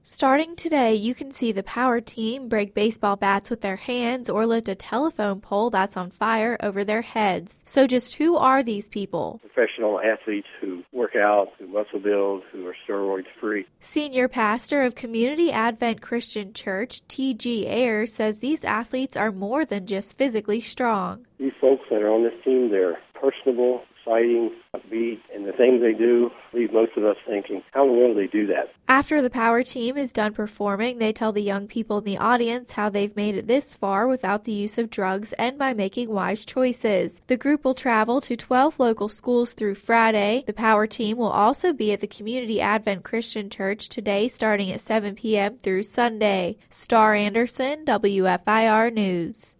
Starting today, you can see the Power Team break baseball bats with their hands or lift a telephone pole that's on fire over their heads. So just who are these people? Professional athletes who work out, who muscle build, who are steroid free. Senior pastor of Community Advent Christian Church, T.G. Ayers, says these athletes are more than just physically strong. These folks that are on this team, they're personable, exciting, upbeat, and the things they do leave most of us thinking, how in the world do they do that? After the Power Team is done performing, they tell the young people in the audience how they've made it this far without the use of drugs and by making wise choices. The group will travel to 12 local schools through Friday. The Power Team will also be at the Community Advent Christian Church today starting at 7 p.m. through Sunday. Star Anderson, WFIR News.